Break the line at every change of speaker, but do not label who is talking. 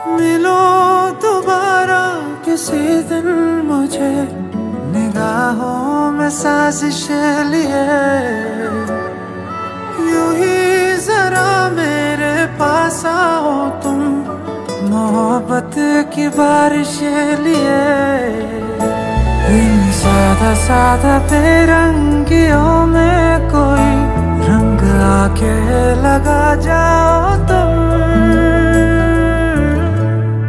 मिलो दोबारा किसी दिन मुझे, निगाहों में साजिश लिए। यूं ही जरा मेरे पास आओ तुम, मोहब्बत की बारिश लिए। इन सादा सादा बेरंगियों